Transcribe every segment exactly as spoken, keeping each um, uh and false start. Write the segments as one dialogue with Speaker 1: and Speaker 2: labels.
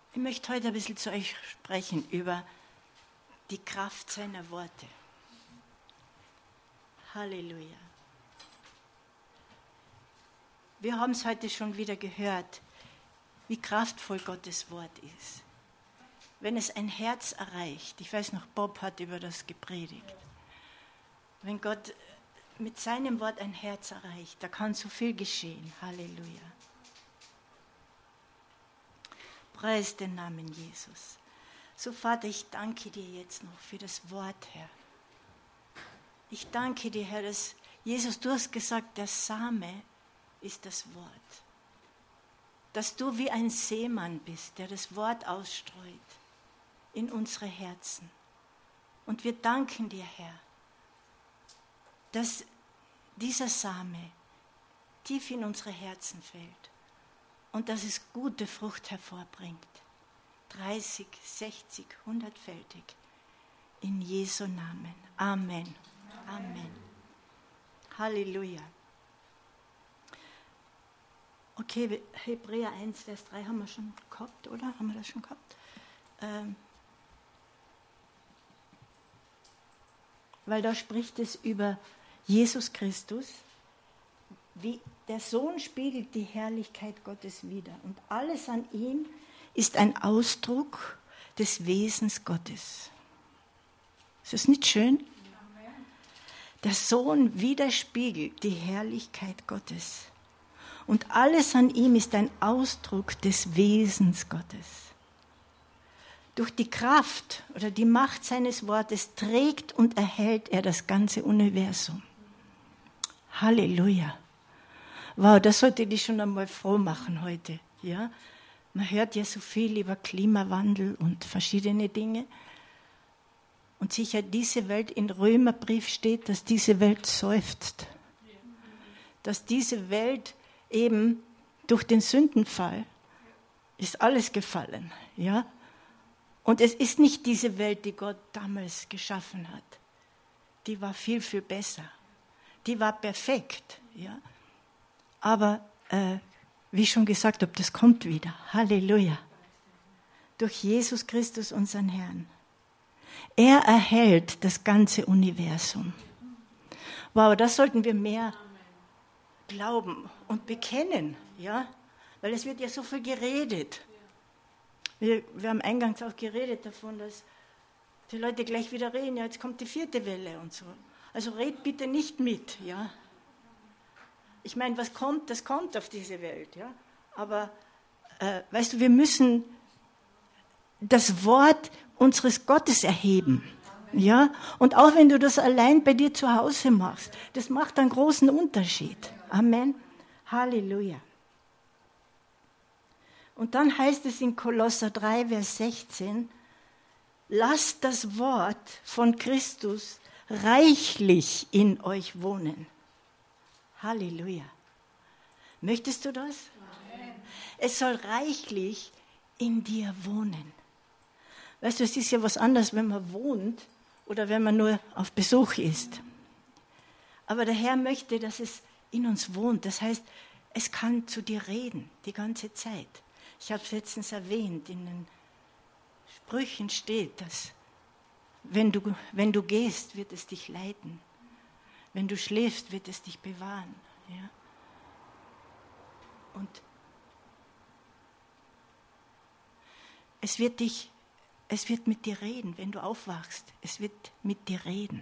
Speaker 1: Ich möchte heute ein bisschen zu euch sprechen über die Kraft seiner Worte. Halleluja. Wir haben es heute schon wieder gehört, wie kraftvoll Gottes Wort ist. Wenn es ein Herz erreicht, ich weiß noch, Bob hat über das gepredigt, wenn Gott mit seinem Wort ein Herz erreicht, da kann so viel geschehen. Halleluja. Preis den Namen Jesus. So, Vater, ich danke dir jetzt noch für das Wort, Herr. Ich danke dir, Herr, dass Jesus, du hast gesagt, der Same ist das Wort. Dass du wie ein Seemann bist, der das Wort ausstreut in unsere Herzen. Und wir danken dir, Herr, dass dieser Same tief in unsere Herzen fällt und dass es gute Frucht hervorbringt. dreißig, sechzig, hundertfältig. In Jesu Namen. Amen. Amen. Halleluja. Okay, Hebräer eins, Vers drei haben wir schon gehabt, oder? Haben wir das schon gehabt? Ähm, weil da spricht es über Jesus Christus, wie der Sohn spiegelt die Herrlichkeit Gottes wider. Und alles an ihm ist ein Ausdruck des Wesens Gottes. Ist das nicht schön? Der Sohn widerspiegelt die Herrlichkeit Gottes. Und alles an ihm ist ein Ausdruck des Wesens Gottes. Durch die Kraft oder die Macht seines Wortes trägt und erhält er das ganze Universum. Halleluja. Wow, das sollte dich schon einmal froh machen heute. Ja? Man hört ja so viel über Klimawandel und verschiedene Dinge. Und sicher diese Welt, in Römerbrief steht, dass diese Welt seufzt. Dass diese Welt eben durch den Sündenfall ist alles gefallen. Ja? Und es ist nicht diese Welt, die Gott damals geschaffen hat. Die war viel, viel besser. Die war perfekt. Ja? Aber äh, wie ich schon gesagt habe, das kommt wieder. Halleluja. Durch Jesus Christus, unseren Herrn. Er erhält das ganze Universum. Wow, das sollten wir mehr glauben und bekennen. Ja? Weil es wird ja so viel geredet. Wir, wir haben eingangs auch geredet davon, dass die Leute gleich wieder reden, ja, jetzt kommt die vierte Welle und so. Also red bitte nicht mit. Ja? Ich meine, was kommt, das kommt auf diese Welt. Ja? Aber, äh, weißt du, wir müssen das Wort unseres Gottes erheben. Ja? Und auch wenn du das allein bei dir zu Hause machst, das macht einen großen Unterschied. Amen. Halleluja. Und dann heißt es in Kolosser drei, Vers sechzehn, lasst das Wort von Christus reichlich in euch wohnen. Halleluja. Möchtest du das? Amen. Es soll reichlich in dir wohnen. Weißt du, es ist ja was anderes, wenn man wohnt oder wenn man nur auf Besuch ist. Aber der Herr möchte, dass es in uns wohnt. Das heißt, es kann zu dir reden, die ganze Zeit. Ich habe es letztens erwähnt, in den Sprüchen steht, dass wenn du, wenn du gehst, wird es dich leiten. Wenn du schläfst, wird es dich bewahren. Ja? Und es wird dich, es wird mit dir reden, wenn du aufwachst. Es wird mit dir reden.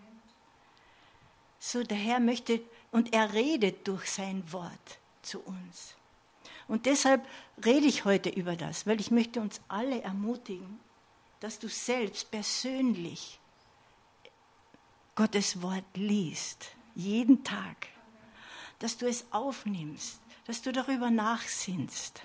Speaker 1: So, der Herr möchte, und er redet durch sein Wort zu uns. Und deshalb rede ich heute über das, weil ich möchte uns alle ermutigen, dass du selbst persönlich Gottes Wort liest, jeden Tag, dass du es aufnimmst, dass du darüber nachsinnst.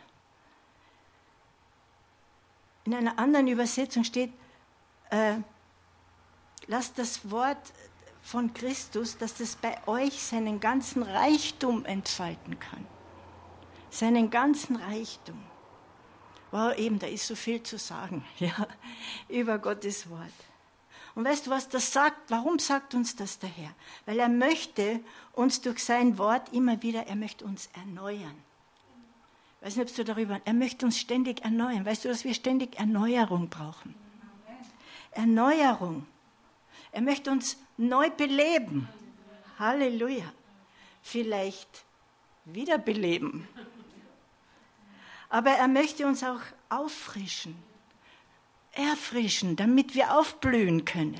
Speaker 1: In einer anderen Übersetzung steht, äh, lasst das Wort von Christus, dass das bei euch seinen ganzen Reichtum entfalten kann. Seinen ganzen Reichtum. Wow, eben, da ist so viel zu sagen, ja, über Gottes Wort. Und weißt du, was das sagt? Warum sagt uns das der Herr? Weil er möchte uns durch sein Wort immer wieder, er möchte uns erneuern. weiß nicht, ob du darüber, er möchte uns ständig erneuern. Weißt du, dass wir ständig Erneuerung brauchen? Erneuerung. Er möchte uns neu beleben. Halleluja. Vielleicht wiederbeleben. Aber er möchte uns auch auffrischen, erfrischen, damit wir aufblühen können.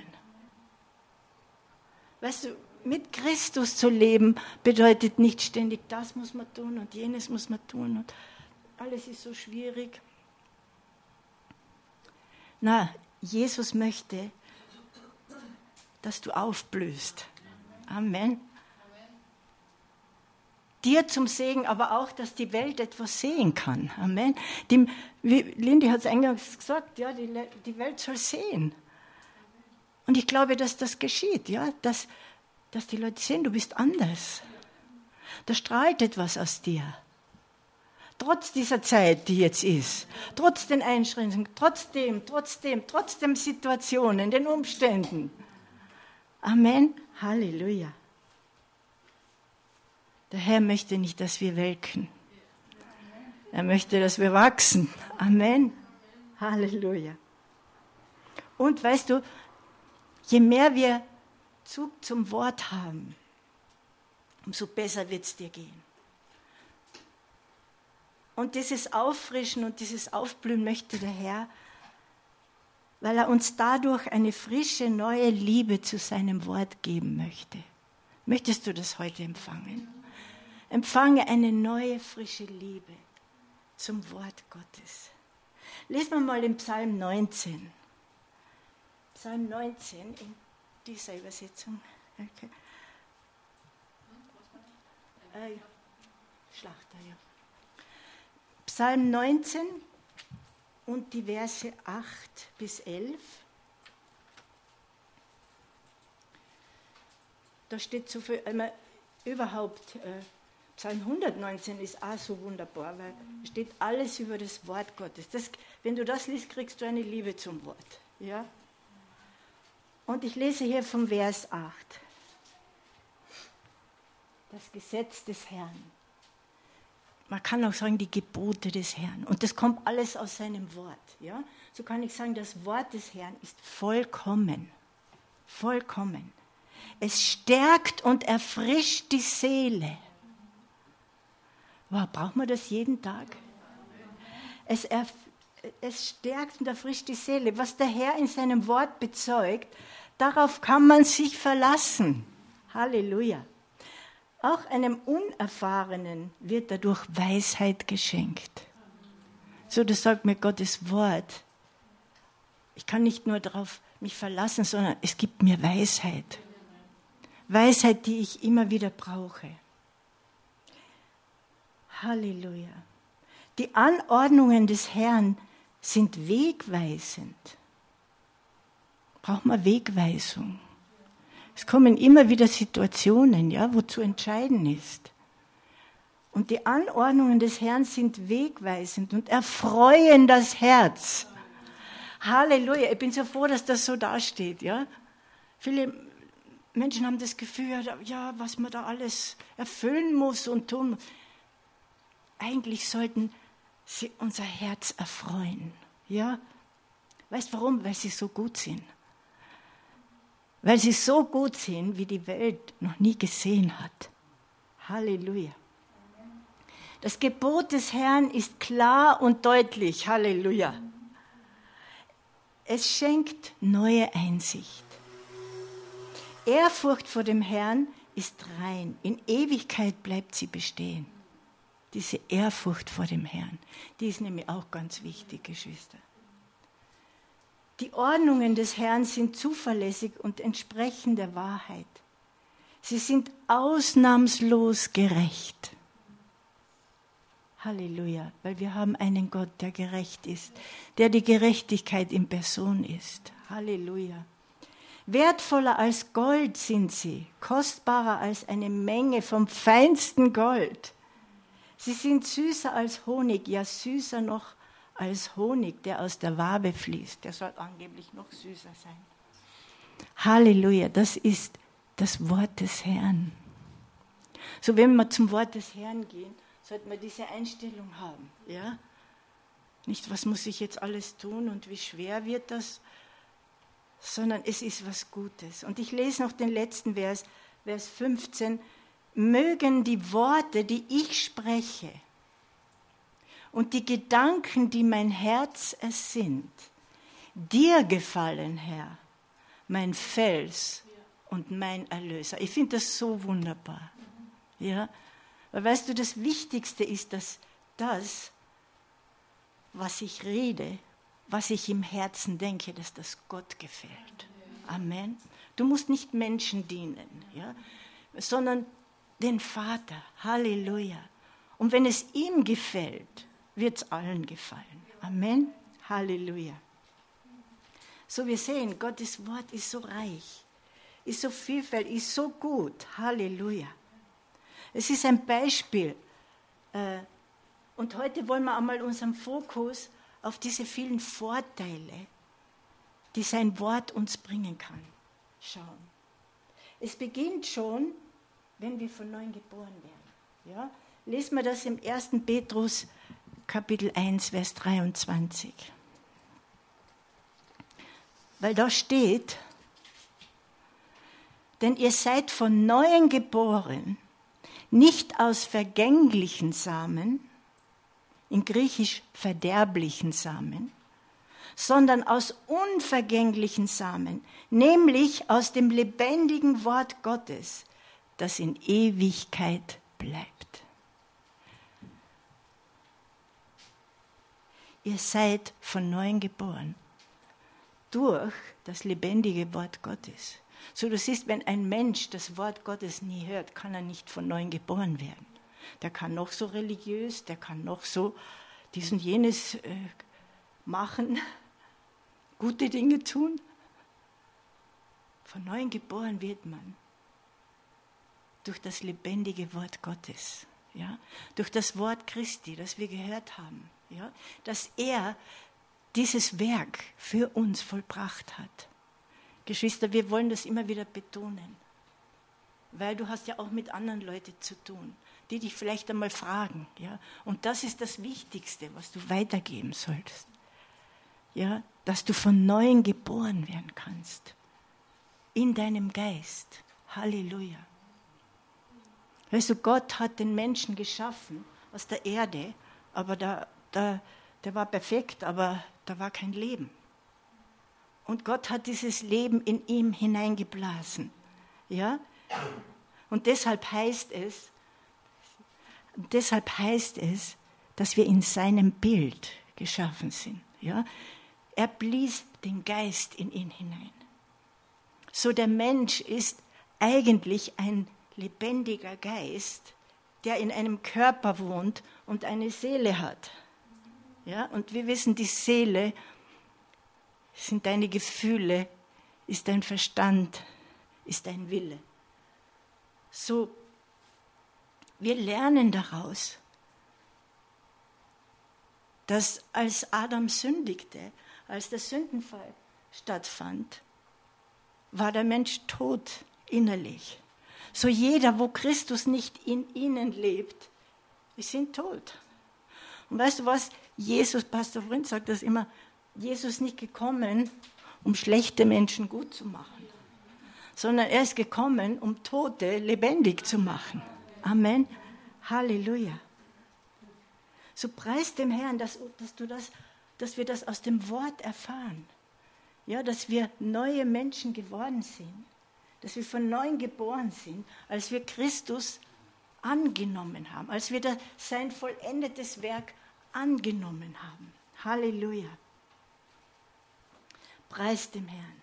Speaker 1: Weißt du, mit Christus zu leben bedeutet nicht ständig, das muss man tun und jenes muss man tun und alles ist so schwierig. Na, Jesus möchte, dass du aufblühst. Amen. Dir zum Segen, aber auch, dass die Welt etwas sehen kann. Amen. Die, wie Lindy hat es eingangs gesagt, ja, die, die Welt soll sehen. Und ich glaube, dass das geschieht, ja, dass, dass die Leute sehen, du bist anders. Da strahlt etwas aus dir. Trotz dieser Zeit, die jetzt ist, trotz den Einschränkungen, trotzdem, trotzdem, trotzdem Situationen, den Umständen. Amen. Halleluja. Der Herr möchte nicht, dass wir welken. Er möchte, dass wir wachsen. Amen. Halleluja. Und weißt du, je mehr wir Zug zum Wort haben, umso besser wird es dir gehen. Und dieses Auffrischen und dieses Aufblühen möchte der Herr, weil er uns dadurch eine frische, neue Liebe zu seinem Wort geben möchte. Möchtest du das heute empfangen? Empfange eine neue, frische Liebe zum Wort Gottes. Lesen wir mal den Psalm neunzehn. Psalm neunzehn in dieser Übersetzung. Okay. Äh, Schlachter, ja. Psalm neunzehn und die Verse acht bis elf. Da steht so viel, einmal überhaupt, äh, Psalm hundertneunzehn ist auch so wunderbar, weil es steht alles über das Wort Gottes. Das, wenn du das liest, kriegst du eine Liebe zum Wort. Ja? Und ich lese hier vom Vers acht. Das Gesetz des Herrn. Man kann auch sagen, die Gebote des Herrn. Und das kommt alles aus seinem Wort. Ja? So kann ich sagen, das Wort des Herrn ist vollkommen. Vollkommen. Es stärkt und erfrischt die Seele. Wow, braucht man das jeden Tag? Es, erf- es stärkt und erfrischt die Seele. Was der Herr in seinem Wort bezeugt, darauf kann man sich verlassen. Halleluja. Auch einem Unerfahrenen wird dadurch Weisheit geschenkt. So, das sagt mir Gottes Wort. Ich kann nicht nur darauf mich verlassen, sondern es gibt mir Weisheit. Weisheit, die ich immer wieder brauche. Halleluja. Die Anordnungen des Herrn sind wegweisend. Braucht man Wegweisung. Es kommen immer wieder Situationen, ja, wo zu entscheiden ist. Und die Anordnungen des Herrn sind wegweisend und erfreuen das Herz. Halleluja. Ich bin so froh, dass das so dasteht. Ja. Viele Menschen haben das Gefühl, ja, was man da alles erfüllen muss und tun muss. Eigentlich sollten sie unser Herz erfreuen. Ja? Weißt du warum? Weil sie so gut sind. Weil sie so gut sind, wie die Welt noch nie gesehen hat. Halleluja. Das Gebot des Herrn ist klar und deutlich. Halleluja. Es schenkt neue Einsicht. Ehrfurcht vor dem Herrn ist rein. In Ewigkeit bleibt sie bestehen. Diese Ehrfurcht vor dem Herrn, die ist nämlich auch ganz wichtig, Geschwister. Die Ordnungen des Herrn sind zuverlässig und entsprechen der Wahrheit. Sie sind ausnahmslos gerecht. Halleluja, weil wir haben einen Gott, der gerecht ist, der die Gerechtigkeit in Person ist. Halleluja. Wertvoller als Gold sind sie, kostbarer als eine Menge vom feinsten Gold. Sie sind süßer als Honig, ja süßer noch als Honig, der aus der Wabe fließt. Der soll angeblich noch süßer sein. Halleluja, das ist das Wort des Herrn. So, wenn wir zum Wort des Herrn gehen, sollte man diese Einstellung haben. Ja? Nicht, was muss ich jetzt alles tun und wie schwer wird das, sondern es ist was Gutes. Und ich lese noch den letzten Vers, Vers fünfzehn. Mögen die Worte, die ich spreche und die Gedanken, die mein Herz ersinnt, dir gefallen, Herr, mein Fels und mein Erlöser. Ich finde das so wunderbar. Ja? Weil weißt du, das Wichtigste ist, dass das, was ich rede, was ich im Herzen denke, dass das Gott gefällt. Amen. Du musst nicht Menschen dienen, ja? Sondern den Vater. Halleluja. Und wenn es ihm gefällt, wird es allen gefallen. Amen. Halleluja. So, wir sehen, Gottes Wort ist so reich, ist so vielfältig, ist so gut. Halleluja. Es ist ein Beispiel. Und heute wollen wir einmal unseren Fokus auf diese vielen Vorteile, die sein Wort uns bringen kann, schauen. Es beginnt schon, wenn wir von neuem geboren werden. Ja? Lesen wir das im ersten Petrus Kapitel eins, Vers dreiundzwanzig. Weil da steht, denn ihr seid von neuem geboren, nicht aus vergänglichen Samen, in Griechisch verderblichen Samen, sondern aus unvergänglichen Samen, nämlich aus dem lebendigen Wort Gottes, das in Ewigkeit bleibt. Ihr seid von neuem geboren, durch das lebendige Wort Gottes. So, du siehst, wenn ein Mensch das Wort Gottes nie hört, kann er nicht von neuem geboren werden. Der kann noch so religiös, der kann noch so dies und jenes äh, machen, gute Dinge tun. Von neuem geboren wird man durch das lebendige Wort Gottes, ja? Durch das Wort Christi, das wir gehört haben, ja? Dass er dieses Werk für uns vollbracht hat. Geschwister, wir wollen das immer wieder betonen, weil du hast ja auch mit anderen Leuten zu tun, die dich vielleicht einmal fragen. Ja? Und das ist das Wichtigste, was du weitergeben sollst. Ja? Dass du von Neuem geboren werden kannst. In deinem Geist. Halleluja. Weißt du, Gott hat den Menschen geschaffen aus der Erde, aber da, da, der war perfekt, aber da war kein Leben. Und Gott hat dieses Leben in ihm hineingeblasen. Ja? Und deshalb heißt es, deshalb heißt es, dass wir in seinem Bild geschaffen sind. Ja? Er blies den Geist in ihn hinein. So, der Mensch ist eigentlich ein lebendiger Geist, der in einem Körper wohnt und eine Seele hat. Ja? Und wir wissen, die Seele sind deine Gefühle, ist dein Verstand, ist dein Wille. So, wir lernen daraus, dass als Adam sündigte, als der Sündenfall stattfand, war der Mensch tot innerlich. So jeder, wo Christus nicht in ihnen lebt, wir sind tot. Und weißt du was? Jesus, Pastor Vrind sagt das immer, Jesus ist nicht gekommen, um schlechte Menschen gut zu machen, sondern er ist gekommen, um Tote lebendig zu machen. Amen. Halleluja. So preis dem Herrn, dass, dass, du das, dass wir das aus dem Wort erfahren. Ja, dass wir neue Menschen geworden sind. Dass wir von neuem geboren sind, als wir Christus angenommen haben. Als wir das, sein vollendetes Werk angenommen haben. Halleluja. Preis dem Herrn.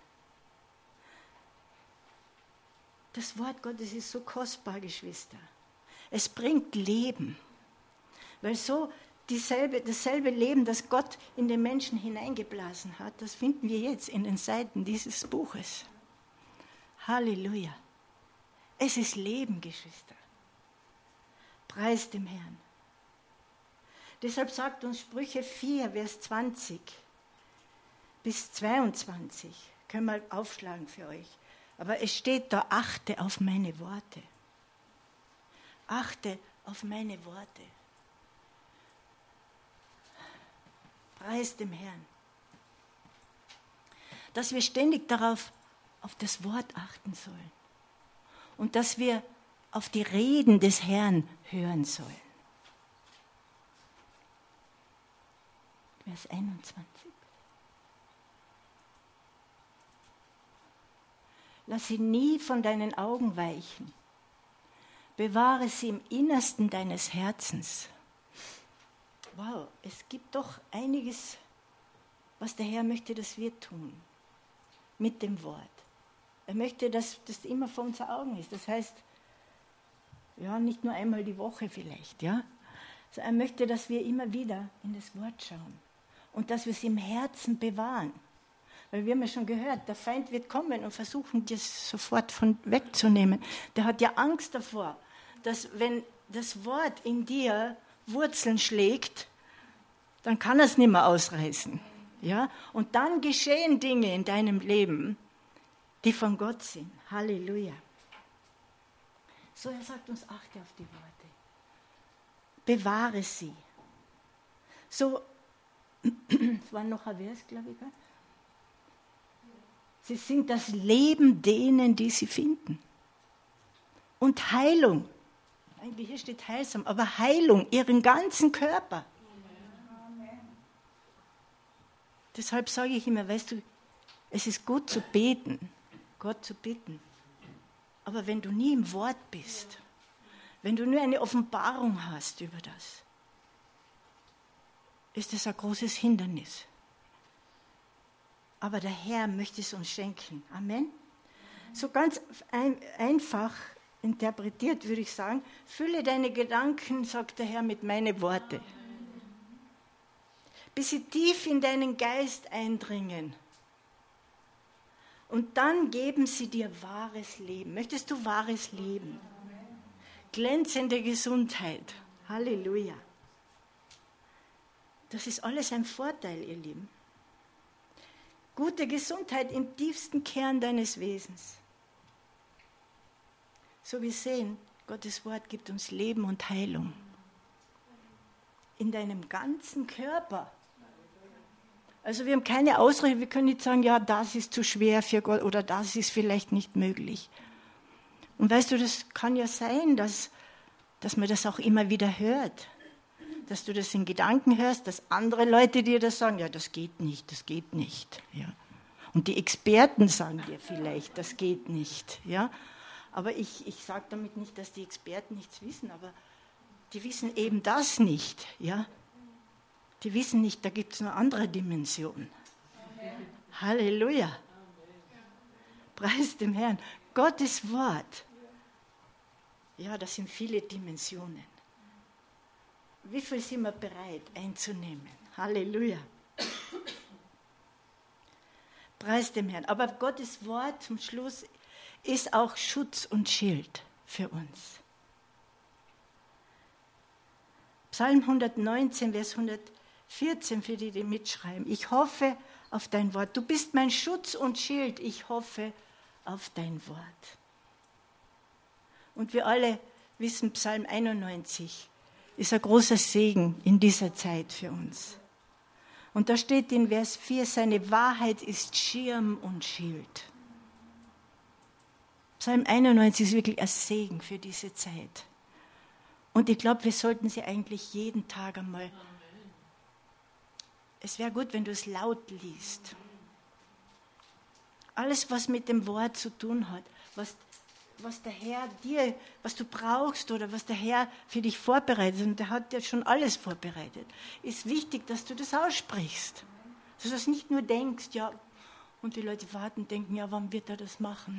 Speaker 1: Das Wort Gottes ist so kostbar, Geschwister. Es bringt Leben. Weil so dieselbe, dasselbe Leben, das Gott in den Menschen hineingeblasen hat, das finden wir jetzt in den Seiten dieses Buches. Halleluja. Es ist Leben, Geschwister. Preis dem Herrn. Deshalb sagt uns Sprüche vier, Vers zwanzig bis zweiundzwanzig. Können wir aufschlagen für euch. Aber es steht da, achte auf meine Worte. Achte auf meine Worte. Preis dem Herrn. Dass wir ständig darauf, auf das Wort achten sollen. Und dass wir auf die Reden des Herrn hören sollen. Vers einundzwanzig. Lass sie nie von deinen Augen weichen. Bewahre sie im Innersten deines Herzens. Wow, es gibt doch einiges, was der Herr möchte, dass wir tun. Mit dem Wort. Er möchte, dass das immer vor unseren Augen ist. Das heißt, ja, nicht nur einmal die Woche vielleicht, ja. Also er möchte, dass wir immer wieder in das Wort schauen. Und dass wir es im Herzen bewahren. Weil wir haben ja schon gehört, der Feind wird kommen und versuchen, das sofort von wegzunehmen. Der hat ja Angst davor, dass wenn das Wort in dir Wurzeln schlägt, dann kann er es nicht mehr ausreißen. Ja? Und dann geschehen Dinge in deinem Leben, die von Gott sind. Halleluja. So, er sagt uns, achte auf die Worte. Bewahre sie. So, es war noch ein Vers, glaube ich. Sie sind das Leben denen, die sie finden. Und Heilung. Eigentlich hier steht heilsam, aber Heilung, ihren ganzen Körper. Deshalb sage ich immer, weißt du, es ist gut zu beten, Gott zu bitten. Aber wenn du nie im Wort bist, wenn du nur eine Offenbarung hast über das, ist das ein großes Hindernis. Aber der Herr möchte es uns schenken. Amen. So ganz ein, einfach interpretiert würde ich sagen, fülle deine Gedanken, sagt der Herr, mit meinen Worten. Bis sie tief in deinen Geist eindringen. Und dann geben sie dir wahres Leben. Möchtest du wahres Leben? Glänzende Gesundheit. Halleluja. Das ist alles ein Vorteil, ihr Lieben. Gute Gesundheit im tiefsten Kern deines Wesens. So wir sehen, Gottes Wort gibt uns Leben und Heilung. In deinem ganzen Körper. Also wir haben keine Ausrede, wir können nicht sagen, ja, das ist zu schwer für Gott oder das ist vielleicht nicht möglich. Und weißt du, das kann ja sein, dass, dass man das auch immer wieder hört. Dass du das in Gedanken hörst, dass andere Leute dir das sagen, ja, das geht nicht, das geht nicht. Ja. Und die Experten sagen dir vielleicht, das geht nicht. Ja. Aber ich, ich sage damit nicht, dass die Experten nichts wissen, aber die wissen eben das nicht. Ja. Die wissen nicht, da gibt es eine andere Dimension. Amen. Halleluja. Amen. Preis dem Herrn. Gottes Wort. Ja, das sind viele Dimensionen. Wie viel sind wir bereit einzunehmen? Halleluja. Preis dem Herrn. Aber Gottes Wort zum Schluss ist auch Schutz und Schild für uns. Psalm hundertneunzehn, Vers hundertvierzehn, für die, die mitschreiben. Ich hoffe auf dein Wort. Du bist mein Schutz und Schild. Ich hoffe auf dein Wort. Und wir alle wissen, Psalm einundneunzig ist ein großer Segen in dieser Zeit für uns. Und da steht in Vers vier, seine Wahrheit ist Schirm und Schild. Psalm einundneunzig ist wirklich ein Segen für diese Zeit. Und ich glaube, wir sollten sie eigentlich jeden Tag einmal. Es wäre gut, wenn du es laut liest. Alles, was mit dem Wort zu tun hat, was, was der Herr dir, was du brauchst oder was der Herr für dich vorbereitet, und der hat ja schon alles vorbereitet, ist wichtig, dass du das aussprichst. Dass du das nicht nur denkst, ja, und die Leute warten und denken, ja, wann wird er das machen?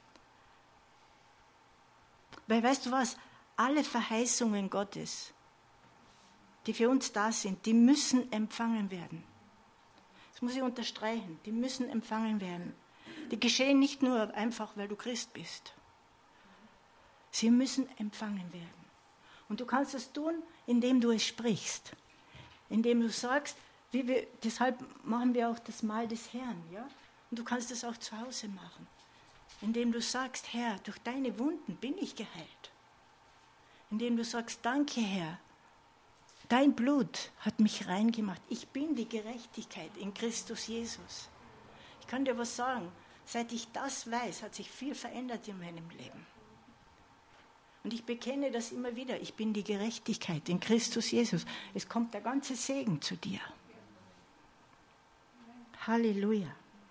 Speaker 1: Weil, weißt du was, alle Verheißungen Gottes, die für uns da sind, die müssen empfangen werden. Das muss ich unterstreichen, die müssen empfangen werden. Die geschehen nicht nur einfach, weil du Christ bist. Sie müssen empfangen werden. Und du kannst es tun, indem du es sprichst. Indem du sagst, wie wir, deshalb machen wir auch das Mahl des Herrn. Ja? Und du kannst es auch zu Hause machen. Indem du sagst, Herr, durch deine Wunden bin ich geheilt. Indem du sagst, danke Herr, Dein Blut hat mich rein gemacht. Ich bin die Gerechtigkeit in Christus Jesus. Ich kann dir was sagen. Seit ich das weiß, hat sich viel verändert in meinem Leben. Und ich bekenne das immer wieder. Ich bin die Gerechtigkeit in Christus Jesus. Es kommt der ganze Segen zu dir. Halleluja.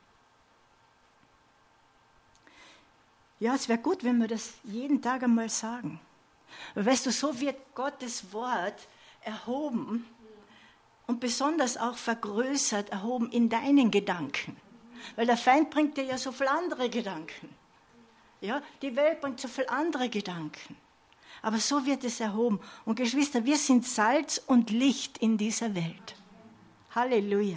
Speaker 1: Ja, es wäre gut, wenn wir das jeden Tag einmal sagen. Aber weißt du, so wird Gottes Wort erhoben und besonders auch vergrößert, erhoben in deinen Gedanken. Weil der Feind bringt dir ja so viele andere Gedanken. Ja, die Welt bringt so viele andere Gedanken. Aber so wird es erhoben. Und Geschwister, wir sind Salz und Licht in dieser Welt. Halleluja.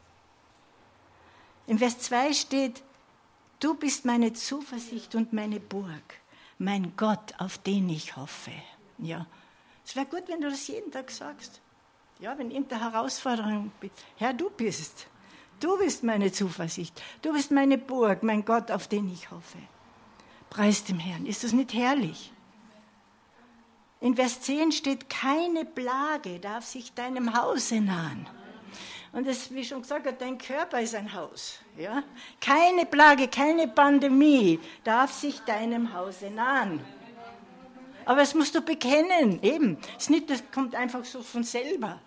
Speaker 1: In Vers zwei steht, du bist meine Zuversicht und meine Burg, mein Gott, auf den ich hoffe. Ja, es wäre gut, wenn du das jeden Tag sagst. Ja, wenn irgendeine Herausforderung bist. Herr, du bist. Du bist meine Zuversicht. Du bist meine Burg, mein Gott, auf den ich hoffe. Preis dem Herrn. Ist das nicht herrlich? In Vers zehn steht, keine Plage darf sich deinem Hause nahen. Und das, wie schon gesagt hat, dein Körper ist ein Haus. Ja? Keine Plage, keine Pandemie darf sich deinem Hause nahen. Aber das musst du bekennen, eben. Es ist nicht, das kommt einfach so von selber.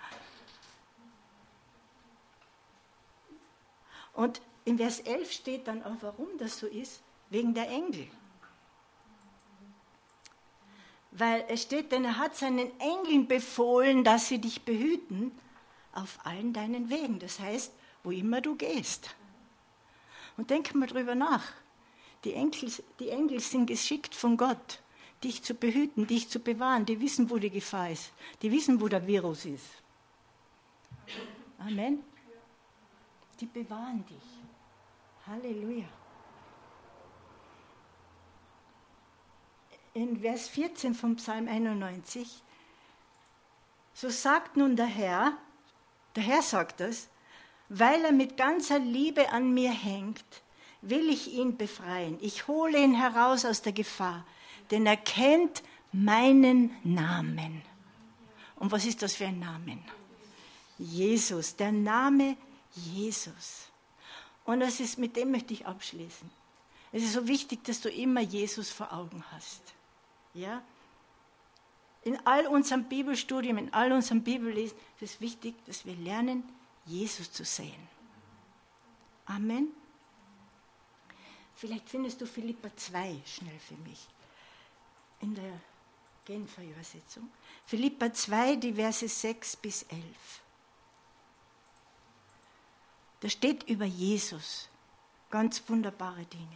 Speaker 1: Und in Vers elf steht dann auch, warum das so ist, wegen der Engel. Weil es steht, denn er hat seinen Engeln befohlen, dass sie dich behüten auf allen deinen Wegen. Das heißt, wo immer du gehst. Und denk mal drüber nach. Die Engel, die Engel sind geschickt von Gott, dich zu behüten, dich zu bewahren. Die wissen, wo die Gefahr ist. Die wissen, wo der Virus ist. Amen. Die bewahren dich. Halleluja. In Vers vierzehn vom Psalm einundneunzig, so sagt nun der Herr, der Herr sagt das, weil er mit ganzer Liebe an mir hängt, will ich ihn befreien. Ich hole ihn heraus aus der Gefahr, denn er kennt meinen Namen. Und was ist das für ein Name? Jesus, der Name Jesus. Und das ist, mit dem möchte ich abschließen. Es ist so wichtig, dass du immer Jesus vor Augen hast. Ja? In all unserem Bibelstudium, in all unserem Bibellesen ist es wichtig, dass wir lernen, Jesus zu sehen. Amen. Vielleicht findest du Philipper zwei schnell für mich. In der Genfer Übersetzung. Philipper zwei, die Verse sechs bis elf. Da steht über Jesus ganz wunderbare Dinge.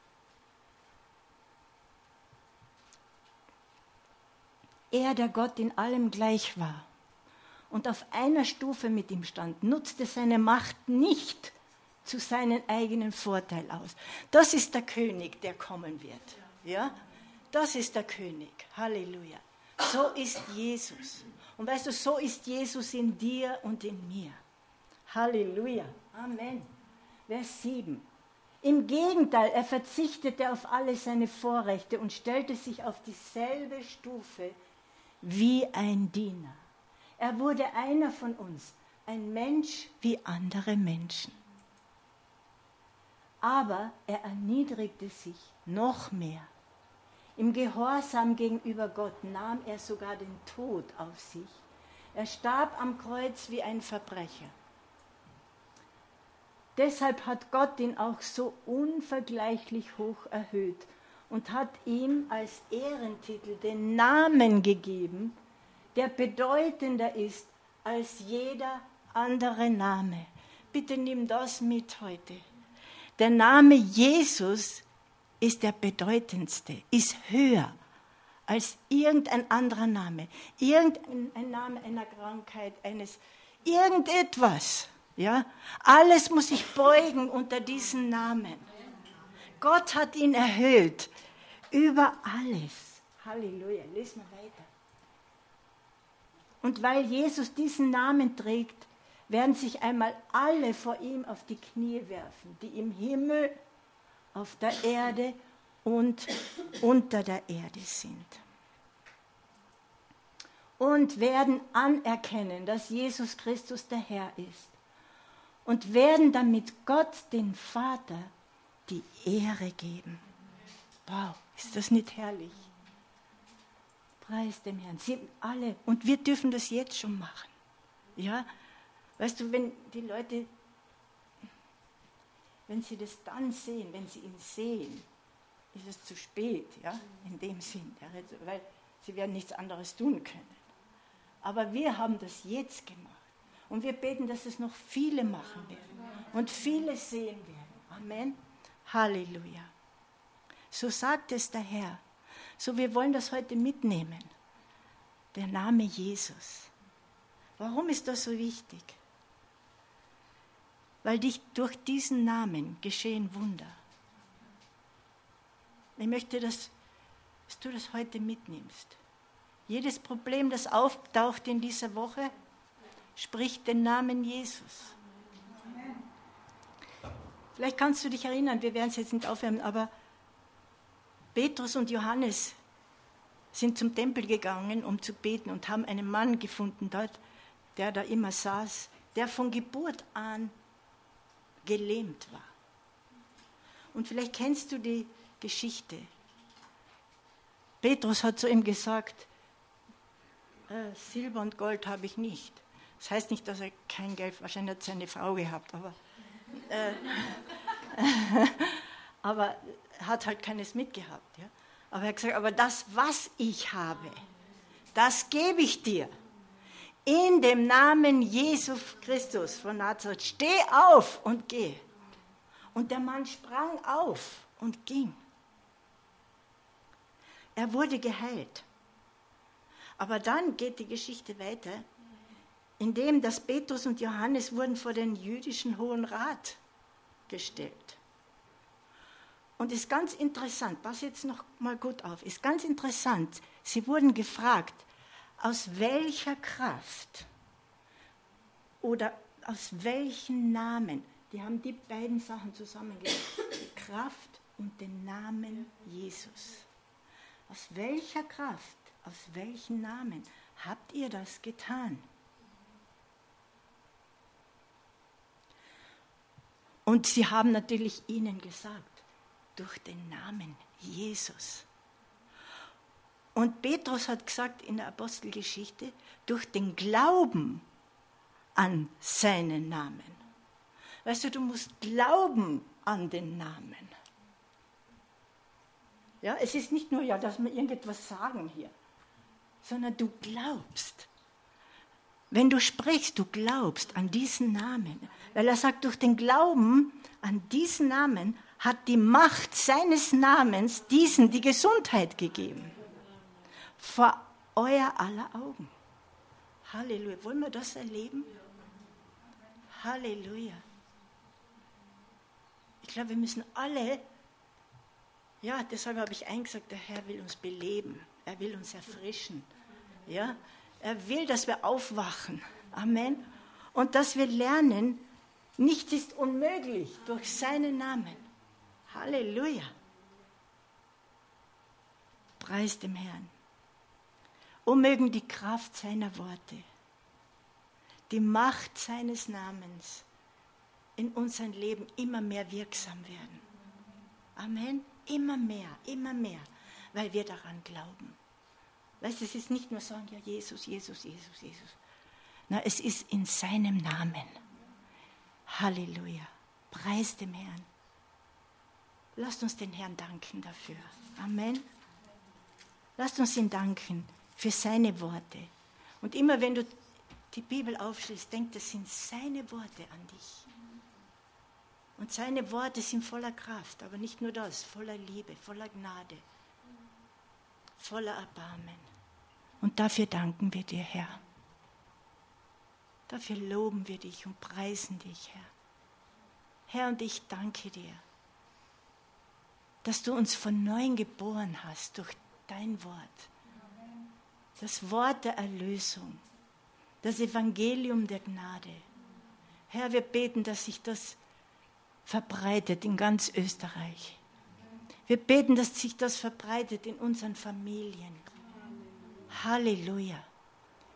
Speaker 1: Er, der Gott in allem gleich war und auf einer Stufe mit ihm stand, nutzte seine Macht nicht zu seinem eigenen Vorteil aus. Das ist der König, der kommen wird. Ja? Das ist der König. Halleluja. So ist Jesus. Und weißt du, so ist Jesus in dir und in mir. Halleluja. Amen. Vers sieben. Im Gegenteil, er verzichtete auf alle seine Vorrechte und stellte sich auf dieselbe Stufe wie ein Diener. Er wurde einer von uns, ein Mensch wie andere Menschen. Aber er erniedrigte sich noch mehr. Im Gehorsam gegenüber Gott nahm er sogar den Tod auf sich. Er starb am Kreuz wie ein Verbrecher. Deshalb hat Gott ihn auch so unvergleichlich hoch erhöht und hat ihm als Ehrentitel den Namen gegeben, der bedeutender ist als jeder andere Name. Bitte nimm das mit heute. Der Name Jesus ist der bedeutendste, ist höher als irgendein anderer Name. Irgendein Name einer Krankheit, eines irgendetwas. Ja? Alles muss sich beugen unter diesen Namen. Gott hat ihn erhöht über alles. Halleluja, lesen wir weiter. Und weil Jesus diesen Namen trägt, werden sich einmal alle vor ihm auf die Knie werfen, die im Himmel, auf der Erde und unter der Erde sind. und werden anerkennen, dass Jesus Christus der Herr ist und werden damit Gott, den Vater, die Ehre geben. Wow, ist das nicht herrlich? Preis dem Herrn. Sie alle. Und wir dürfen das jetzt schon machen. Ja? Weißt du, wenn die Leute, wenn sie das dann sehen, wenn sie ihn sehen, ist es zu spät, ja? In dem Sinn. Weil sie werden nichts anderes tun können. Aber wir haben das jetzt gemacht. Und wir beten, dass es noch viele machen werden. Und viele sehen werden. Amen. Halleluja. So sagt es der Herr. So, wir wollen das heute mitnehmen. Der Name Jesus. Warum ist das so wichtig? Weil dich durch diesen Namen geschehen Wunder. Ich möchte, dass, dass du das heute mitnimmst. Jedes Problem, das auftaucht in dieser Woche, spricht den Namen Jesus. Vielleicht kannst du dich erinnern, wir werden es jetzt nicht aufwärmen, aber Petrus und Johannes sind zum Tempel gegangen, um zu beten und haben einen Mann gefunden dort, der da immer saß, der von Geburt an gelähmt war. Und vielleicht kennst du die Geschichte. Petrus hat zu ihm gesagt, äh, Silber und Gold habe ich nicht. Das heißt nicht, dass er kein Geld, wahrscheinlich hat seine Frau gehabt, aber, äh, aber er hat halt keines mitgehabt. Ja? Aber er hat gesagt, aber das, was ich habe, das gebe ich dir. In dem Namen Jesus Christus von Nazareth, steh auf und geh. Und der Mann sprang auf und ging. Er wurde geheilt. Aber dann geht die Geschichte weiter, indem das Petrus und Johannes wurden vor den jüdischen Hohen Rat gestellt. Und ist ganz interessant, pass jetzt noch mal gut auf, ist ganz interessant, sie wurden gefragt, aus welcher Kraft oder aus welchen Namen, die haben die beiden Sachen zusammengelegt, die Kraft und den Namen Jesus. Aus welcher Kraft, aus welchen Namen habt ihr das getan? Und sie haben natürlich ihnen gesagt, durch den Namen Jesus. Und Petrus hat gesagt in der Apostelgeschichte, durch den Glauben an seinen Namen. Weißt du, du musst glauben an den Namen. Ja, es ist nicht nur, ja, dass wir irgendetwas sagen hier, sondern du glaubst. Wenn du sprichst, du glaubst an diesen Namen. Weil er sagt, durch den Glauben an diesen Namen hat die Macht seines Namens diesen die Gesundheit gegeben. Vor euer aller Augen. Halleluja. Wollen wir das erleben? Halleluja. Ich glaube, wir müssen alle, ja, deshalb habe ich eingesagt, der Herr will uns beleben. Er will uns erfrischen. Ja, er will, dass wir aufwachen. Amen. Und dass wir lernen, nichts ist unmöglich durch seinen Namen. Halleluja. Preis dem Herrn. O mögen die Kraft seiner Worte, die Macht seines Namens in unserem Leben immer mehr wirksam werden. Amen. Immer mehr, immer mehr, weil wir daran glauben. Weißt du, es ist nicht nur sagen, ja, Jesus, Jesus, Jesus, Jesus. Na, es ist in seinem Namen. Halleluja. Preis dem Herrn. Lasst uns den Herrn danken dafür. Amen. Lasst uns ihn danken für seine Worte. Und immer wenn du die Bibel aufschließt, denk, das sind seine Worte an dich. Und seine Worte sind voller Kraft, aber nicht nur das, voller Liebe, voller Gnade, voller Erbarmen. Und dafür danken wir dir, Herr. Dafür loben wir dich und preisen dich, Herr. Herr, und ich danke dir, dass du uns von Neuem geboren hast durch dein Wort. Das Wort der Erlösung, das Evangelium der Gnade. Herr, wir beten, dass sich das verbreitet in ganz Österreich. Wir beten, dass sich das verbreitet in unseren Familien. Halleluja.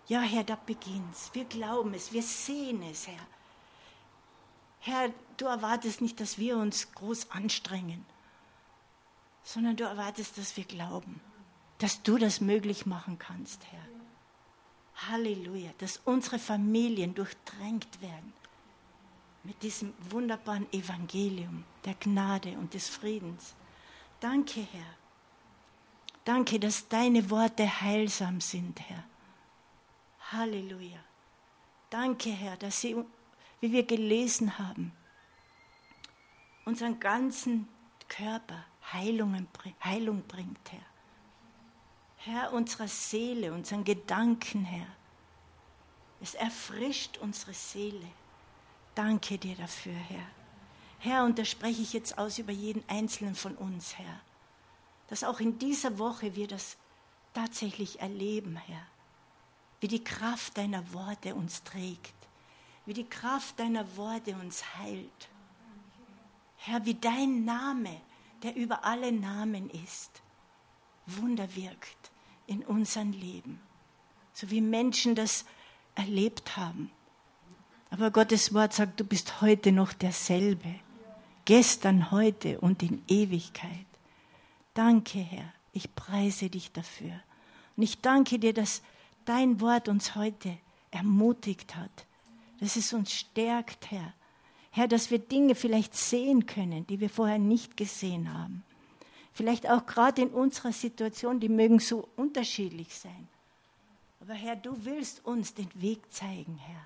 Speaker 1: Ja, Herr, da beginnt's. Wir glauben es, wir sehen es, Herr. Herr, du erwartest nicht, dass wir uns groß anstrengen, sondern du erwartest, dass wir glauben, dass du das möglich machen kannst, Herr. Halleluja, dass unsere Familien durchdrängt werden mit diesem wunderbaren Evangelium der Gnade und des Friedens. Danke, Herr. Danke, dass deine Worte heilsam sind, Herr. Halleluja. Danke, Herr, dass sie, wie wir gelesen haben, unseren ganzen Körper Heilungen, Heilung bringt, Herr. Herr, unserer Seele, unseren Gedanken, Herr. Es erfrischt unsere Seele. Danke dir dafür, Herr. Herr, und das spreche ich jetzt aus über jeden Einzelnen von uns, Herr. Dass auch in dieser Woche wir das tatsächlich erleben, Herr. Wie die Kraft deiner Worte uns trägt. Wie die Kraft deiner Worte uns heilt. Herr, wie dein Name, der über alle Namen ist, Wunder wirkt in unserem Leben. So wie Menschen das erlebt haben. Aber Gottes Wort sagt, du bist heute noch derselbe. Gestern, heute und in Ewigkeit. Danke, Herr. Ich preise dich dafür. Und ich danke dir, dass dein Wort uns heute ermutigt hat. Dass es uns stärkt, Herr. Herr, dass wir Dinge vielleicht sehen können, die wir vorher nicht gesehen haben. Vielleicht auch gerade in unserer Situation, die mögen so unterschiedlich sein. Aber Herr, du willst uns den Weg zeigen, Herr.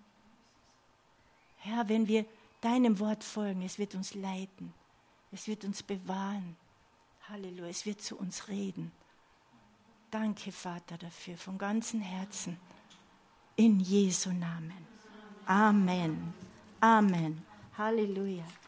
Speaker 1: Herr, wenn wir deinem Wort folgen, es wird uns leiten, es wird uns bewahren. Halleluja, es wird zu uns reden. Danke, Vater, dafür, von ganzem Herzen. In Jesu Namen. Amen. Amen. Halleluja.